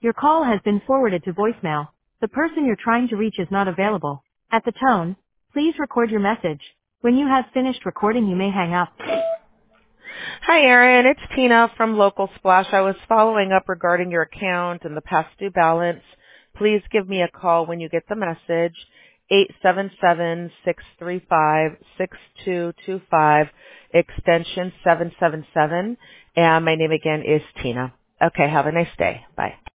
Your call has been forwarded to voicemail. The person you're trying to reach is not available. At the tone, please record your message. When you have finished recording, you may hang up. Hi, Erin. It's Tina from Local Splash. I was following up regarding your account and the past due balance. Please give me a call when you get the message, 877-635-6225, extension 777. And my name again is Tina. Okay, have a nice day. Bye.